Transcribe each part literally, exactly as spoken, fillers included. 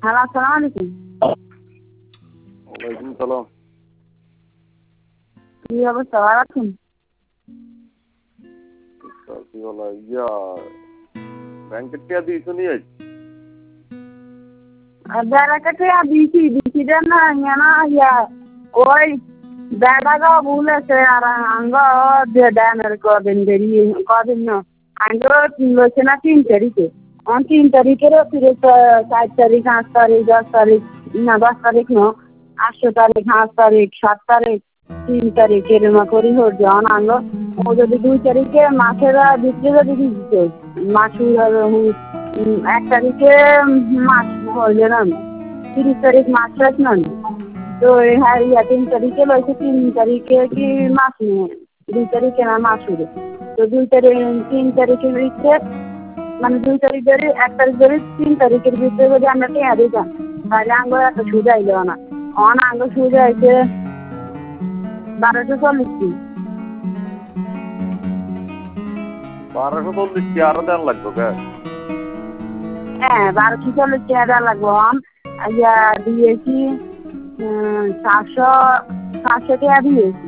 Hello আসসালামু আলাইকুম। ওয়ালাইকুম সালাম। কি অবস্থা, ভালো আছেন? কি বলা ইয়া ব্যাংকের টিয়া দিয়েছো নিয়ে বেড়াকে টিয়া দিছি দিছি দেন না না ইয়া ওই বেড়াটা বলেছে আর আঙ্গ দেনের কদিন দেরি কদিন না আঙ্গ বলছে না তিন তারিখে অন তিন তারিখেরও ফিরে চার তারিখ আট তারিখ দশ তারিখ না দশ তারিখ ন আটশো তারিখ আট তারিখ সাত তারিখ তিন তারিখ এরকম করি হচ্ছে অন আঙ্গ ও যদি দুই তারিখে মাছেরা বিক্রি যদি দিচ্ছে মাছুর এক তারিখে মাছ হইলে না তিরিশ তারিখ মাছ রাখ না তো হ্যাঁ ইয়া তিন তারিখে লইছে তিন তারিখে কি মাছ নিয়ে দুই তারিখে না মাছ উড়ে তো দুই তারিখ তিন তারিখের ভিতরে মানে দুই তারিখ ধরে এক তারিখ ধরে তিন তারিখের ভিতরে যদি আমরা টেয়া দিতাম তাহলে আঙ্গ এত সুবিধা আইল না অন আঙ্গ সুবিধা হয়েছে বারোশো চল্লিশ দিন বারোশো চল্লিশ কি আরো দেন লাগবে কে হ্যাঁ বারোশো চল্লিশ টাকা লাগবো অন ইয়া দিয়েছি সাতশো সাতশো টাকা দিয়েছি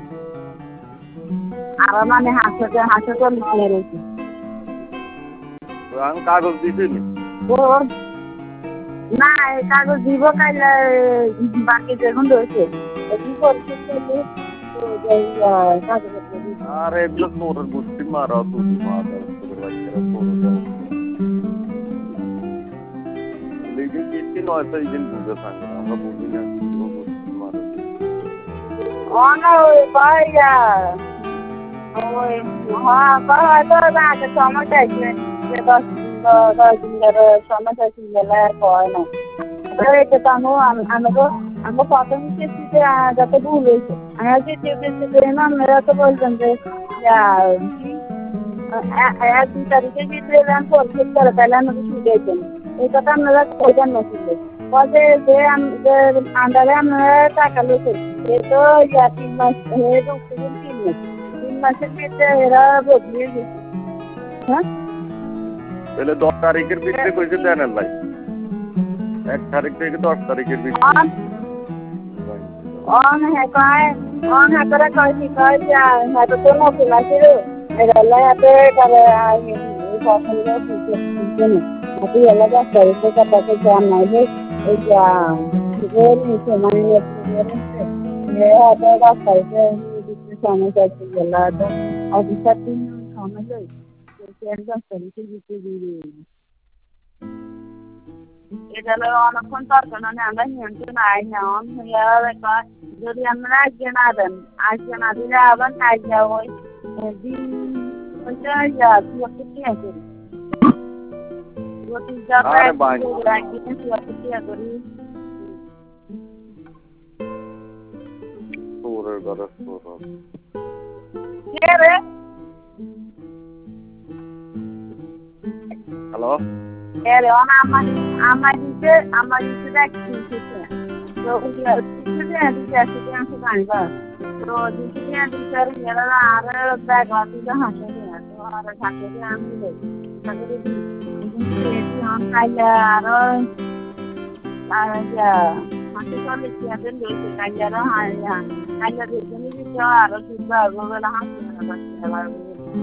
আরো মানে হাতশো হাতশো চল্লিশ টাকা রয়েছে আমি কাগজ দিছি ও না এই কাগজ দিব কাইলে বাকি যখন রয়েছে কি করছি আর এগুলো তোর বুঝছি মারা তুই মারা তোর বাচ্চারা তোর লেকিন কিস্তি নয় তো এই দিন বুঝে থাকে আমরা বুঝি না মারা অন ওই পাইয়া ওই হ্যাঁ হয়তো আগে সমস্যা আছে দশ দশ দিনের সমস্যা ছিল হয় না এটা তো আমি আমাকে আমাকে প্রথম কিস্তিতে যত ভুল হয়েছে আমি দ্বিতীয় কিস্তিতে না মেয়েরা তো বলছেন যে এক দুই তারিখের ভিতরে আমি পরিশোধ করে তাহলে আমাকে সুবিধা এই কথা আপনারা কইবেন না শুনলে বলছে যে আন্ডারে আপনারা টাকা লোকে এ তো ইয়া তিন মাস হয়ে ঢুকছে তিন মাস তিন মাসের ভিতরে এরা বদলিয়ে গেছে হ্যাঁ তাহলে দশ তারিখের ভিতরে কইছে দেন ভাই এক তারিখ থেকে দশ তারিখের ভিতরে অন হ্যাঁ কয় অন হ্যাঁ করে কইছি কয় যে হ্যাঁ তো কোনো কিলাসির এগুলা এতে করে পছন্দ করছে না আপনি এলা দশ তারিখে কথা কইছে আমার এই যা নিচে মানে হয়তো দশ তারিখে সমস্যা আছে গেলা তো অফিসার দিন সমস্যা দশ তারিখের ভিতরে দিয়ে এটা অনেকক্ষণ দরকার মানে আমরা নিয়ন্ত্রণ আই না অন হইয়া যদি আমরা আজকে না দেন আজকে না দিলে আবার কাজে ওই দিন ওইটা ইয়া চুয়াত্তর টাকা করি চুয়াত্তর টাকা একদিনে চুয়াত্তর টাকা করি তোরের ঘরে তোর কে রে হ্যালো এর অন আমার আমার দিতে আমার দিতে দেখছি তো দিতে দিতে আসতে আমি জানবা তো দিতে দিতে এরা আর ব্যাগ দিতে হাসে তো আর হাসে আমি দেই তাহলে কিন্তু এটি অন কাইলা আর আর যা হাসে চলে কি আছে লইছে কাইলা আর হাইয়া কাইলা দিতে দিতে আর সুবা গোলা হাসে না বাচ্চা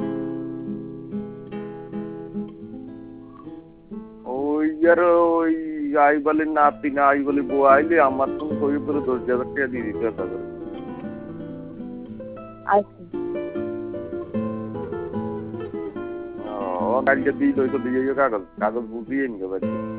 ওই আর ওই আই বলে নাতি না আই বলে বউ আইলে আমার তো ওই উপরে দশ হাজার টাকা দিয়ে দিতে হবে আচ্ছা ও কালকে দিয়ে লইতো দিয়ে কাগজ কাগজ বুঝিয়ে নিয়ে